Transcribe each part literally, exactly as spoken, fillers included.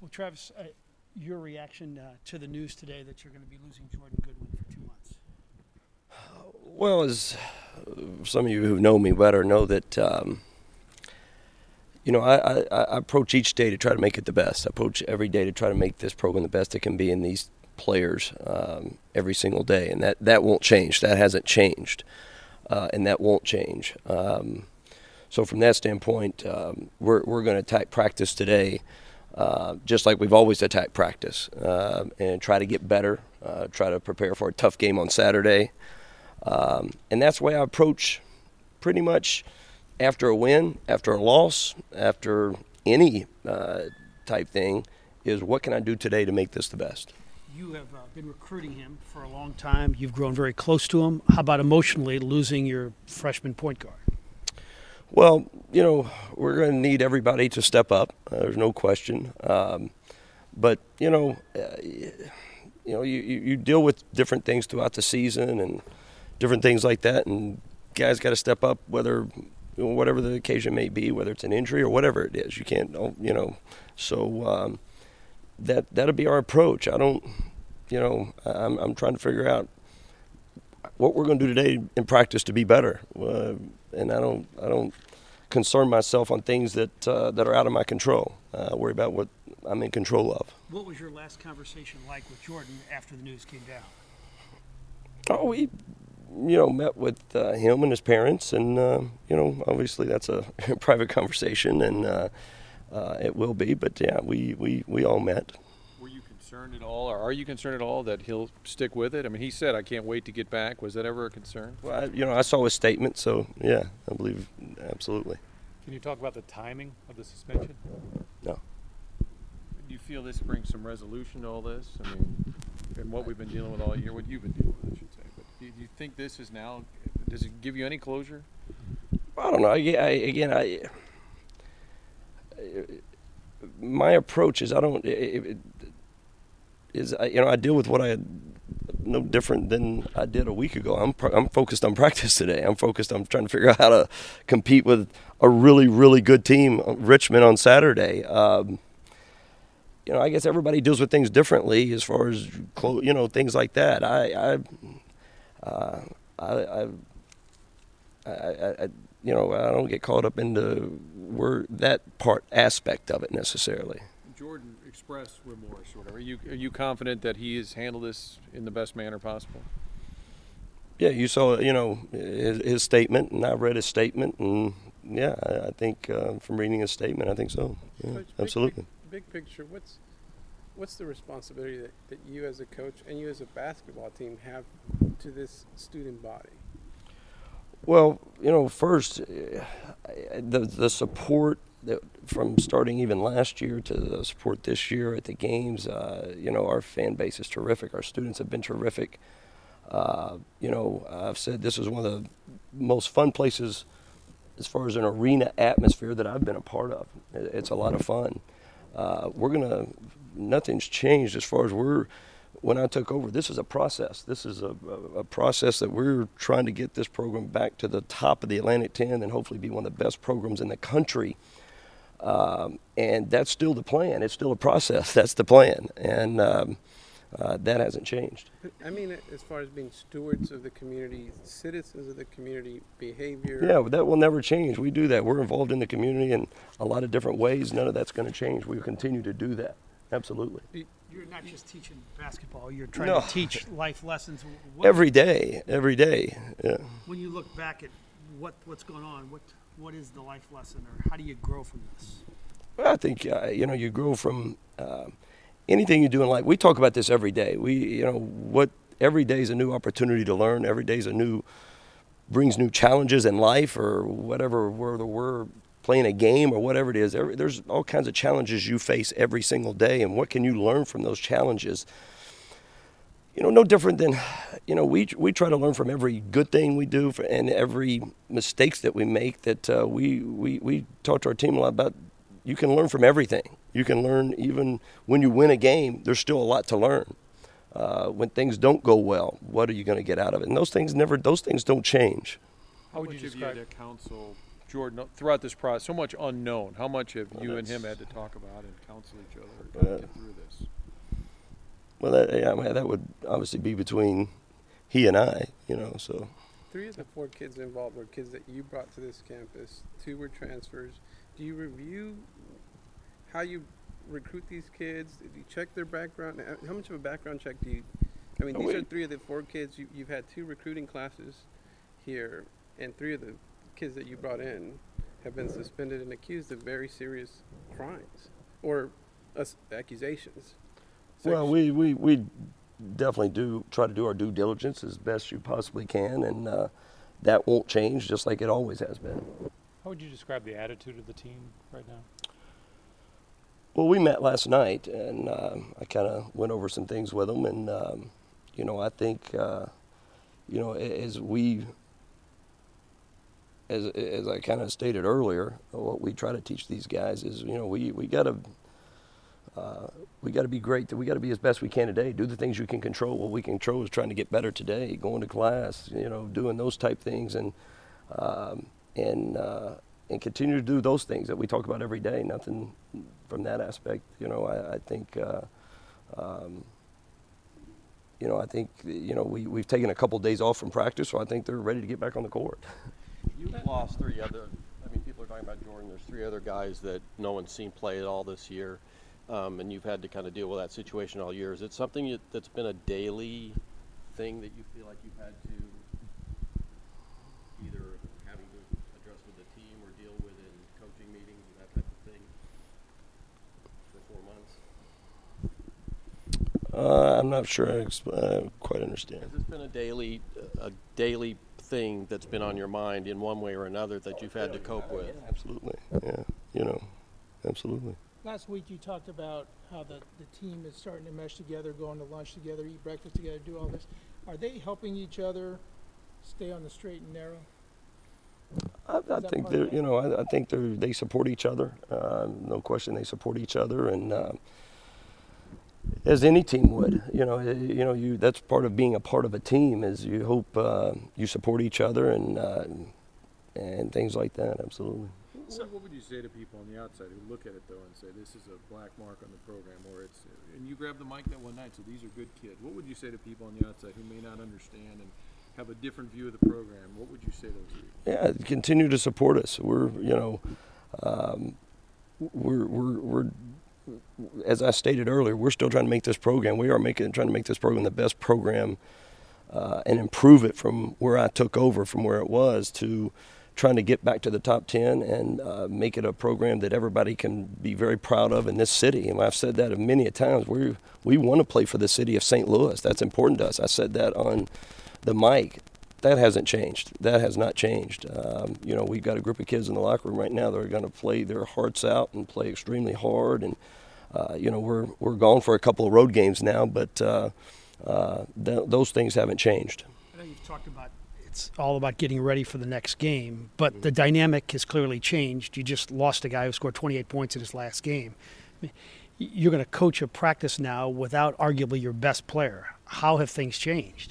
Well, Travis, uh, your reaction uh, to the news today that you're going to be losing Jordan Goodwin for two months? Well, as some of you who know me better know that, um, you know, I, I, I approach each day to try to make it the best. I approach every day to try to make this program the best it can be in these players um, every single day, and that, that won't change. That hasn't changed, uh, and that won't change. Um, so from that standpoint, um, we're, we're going to attack practice today uh, just like we've always attacked practice uh, and try to get better, uh, try to prepare for a tough game on Saturday. Um, and that's the way I approach pretty much after a win, after a loss, after any uh, type thing, is what can I do today to make this the best? You have uh, been recruiting him for a long time. You've grown very close to him. How about emotionally losing your freshman point guard? Well, you know, we're going to need everybody to step up. Uh, there's no question. Um, but, you know, uh, you know, you, you deal with different things throughout the season and different things like that, and guys got to step up, whether you know, whatever the occasion may be, whether it's an injury or whatever it is. You can't, you know. So um, that that'll be our approach. I don't, you know, I'm I'm trying to figure out what we're going to do today in practice to be better, uh, and I don't I don't concern myself on things that uh, that are out of my control. Uh, worry about what I'm in control of. What was your last conversation like with Jordan after the news came down? Oh, we. you know, met with uh, him and his parents, and, uh, you know, obviously that's a private conversation, and uh, uh, it will be, but, yeah, we, we, we all met. Were you concerned at all, or are you concerned at all that he'll stick with it? I mean, he said, I can't wait to get back. Was that ever a concern? Well, I, you know, I saw his statement, so, yeah, I believe absolutely. Can you talk about the timing of the suspension? No. Do you feel this brings some resolution to all this? I mean, and what we've been dealing with all year, what you've been dealing with, I should say. But do you think this is now, does it give you any closure? I don't know. I, I, again, I, my approach is I don't, it, it, is, you know, I deal with what I, no different than I did a week ago. I'm, I'm focused on practice today. I'm focused on trying to figure out how to compete with a really, really good team, Richmond, on Saturday. Um, You know, I guess everybody deals with things differently as far as, you know, things like that. I, I, uh, I, I, I, I, you know, I don't get caught up into where that part aspect of it necessarily. Jordan expressed remorse or whatever. Are you, are you confident that he has handled this in the best manner possible? Yeah, you saw, you know, his, his statement, and I read his statement, and yeah, I, I think uh, from reading his statement, I think so. Yeah, Coach, absolutely. Big, big, big picture, what's what's the responsibility that, that you as a coach and you as a basketball team have to this student body? Well, you know, first, uh, the the support that from starting even last year to the support this year at the games, uh, you know, our fan base is terrific. Our students have been terrific. Uh, you know, I've said this is one of the most fun places as far as an arena atmosphere that I've been a part of. It's a lot of fun. Uh, we're going to, nothing's changed as far as we're, when I took over, this is a process. This is a, a, a process that we're trying to get this program back to the top of the Atlantic ten and hopefully be one of the best programs in the country. Um, and that's still the plan. It's still a process. That's the plan. And um, uh, that hasn't changed. I mean, as far as being stewards of the community, citizens of the community, behavior. Yeah, that will never change. We do that. We're involved in the community in a lot of different ways. None of that's going to change. We will continue to do that. Absolutely. You're not just teaching basketball. You're trying No. to teach life lessons. What, Every day, every day. Yeah. When you look back at what what's going on, what what is the life lesson, or how do you grow from this? Well, I think uh, you know you grow from uh, anything you do in life. We talk about this every day. We you know what every day is a new opportunity to learn. Every day is a new brings new challenges in life, or whatever. Whether we're playing a game or whatever it is, every, there's all kinds of challenges you face every single day, and what can you learn from those challenges? You know, no different than, you know, we we try to learn from every good thing we do for, and every mistakes that we make. That uh, we, we we talk to our team a lot about. You can learn from everything. You can learn even when you win a game. There's still a lot to learn. Uh, when things don't go well, what are you going to get out of it? And those things never. Those things don't change. How would you Which of you describe that their counsel Jordan, throughout this process, so much unknown. How much have Well, you and him that's- had to talk about and counsel each other to Uh, get through this? Well, that, yeah, I mean, that would obviously be between he and I, you know. So Three of the four kids involved were kids that you brought to this campus. Two were transfers. Do you review how you recruit these kids? Do you check their background? How much of a background check do you? I mean, Oh, these we- are three of the four kids. You, you've had two recruiting classes here, and three of the kids that you brought in have been suspended and accused of very serious crimes or uh, accusations. well, Sex- we, we we definitely do try to do our due diligence as best you possibly can, and uh, that won't change, just like it always has been. How would you describe the attitude of the team right now? Well, we met last night, and um, I kind of went over some things with them, and um, you know, I think, uh, you know, a- as we, as as I kind of stated earlier, what we try to teach these guys is, you know, we we gotta. Uh, we got to be great. We got to be as best we can today. Do the things you can control. What we can control is trying to get better today, going to class, you know, doing those type things, and um, and uh, and continue to do those things that we talk about every day. Nothing from that aspect. You know, I, I think. Uh, um, you know, I think you know we we've taken a couple days off from practice, so I think they're ready to get back on the court. You've lost three other. I mean, people are talking about Jordan. There's three other guys that no one's seen play at all this year. Um, and you've had to kind of deal with that situation all year. Is it something you, that's been a daily thing that you feel like you've had to either having to address with the team or deal with in coaching meetings and that type of thing for four months? Uh, I'm not sure I exp- uh, quite understand. Has this been a daily, a daily thing that's been on your mind in one way or another that you've had to cope with? Absolutely, yeah. You know, absolutely. Last week you talked about how the, the team is starting to mesh together, going to lunch together, eat breakfast together, do all this. Are they helping each other stay on the straight and narrow? I, I that think part they're, of it? you know, I, I think they they support each other. Uh, no question, they support each other, and uh, as any team would, you know, eh, you know, you that's part of being a part of a team is you hope uh, you support each other and uh, and things like that. Absolutely. What, what would you say to people on the outside who look at it though and say this is a black mark on the program, or it's and you grabbed the mic that one night, so these are good kids. What would you say to people on the outside who may not understand and have a different view of the program? What would you say to those people? Yeah, continue to support us. We're, you know, um, we're, we're, we're, as I stated earlier, we're still trying to make this program. We are making, trying to make this program the best program uh, and improve it from where I took over, from where it was, to trying to get back to the top ten and uh, make it a program that everybody can be very proud of in this city. And I've said that many a times. We we want to play for the city of Saint Louis. That's important to us. I said that on the mic. That hasn't changed. That has not changed. Um, you know, we've got a group of kids in the locker room right now that are going to play their hearts out and play extremely hard. And uh, you know, we're we're gone for a couple of road games now, but uh, uh, th- those things haven't changed. I know you've talked about it's all about getting ready for the next game, but the dynamic has clearly changed. You just lost a guy who scored twenty-eight points in his last game. I mean, you're going to coach a practice now without arguably your best player. How have things changed?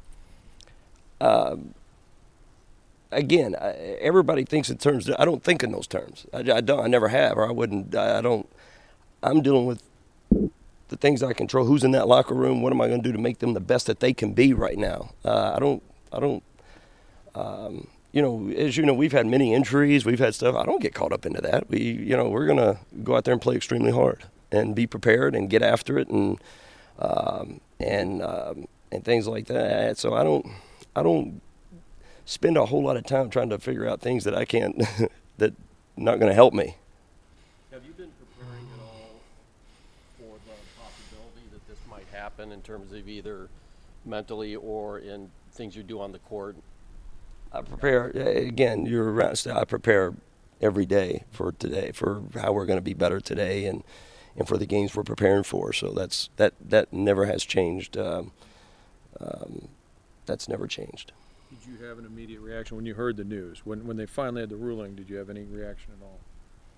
Um, again, I, everybody thinks in terms. I don't think in those terms. I, I don't. I never have, or I wouldn't. I, I don't. I'm dealing with the things I control. Who's in that locker room? What am I going to do to make them the best that they can be right now? Uh, I don't. I don't. Um, you know, as you know, we've had many injuries. We've had stuff. I don't get caught up into that. We, you know, we're going to go out there and play extremely hard and be prepared and get after it and um, and um, and things like that. So I don't. I don't spend a whole lot of time trying to figure out things that I can't, that not going to help me. Have you been preparing at all for the possibility that this might happen in terms of either mentally or in things you do on the court? I prepare, again, you're right, I prepare every day for today, for how we're going to be better today and, and for the games we're preparing for. So that's that, that never has changed. Um, um, that's never changed. Did you have an immediate reaction when you heard the news? When when they finally had the ruling, did you have any reaction at all?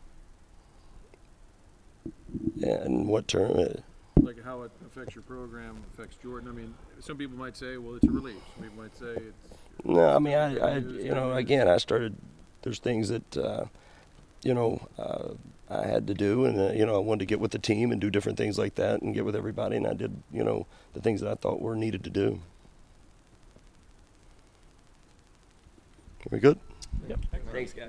And what term? Uh, Like how it affects your program, affects Jordan? I mean, some people might say, well, it's a relief. Some people might say it's... No, I mean, I, I, you know, again, I started there's things that uh, you know uh, I had to do, and uh, you know I wanted to get with the team and do different things like that, and get with everybody, and I did you know the things that I thought were needed to do. Are we good? Yep. Thanks, guys.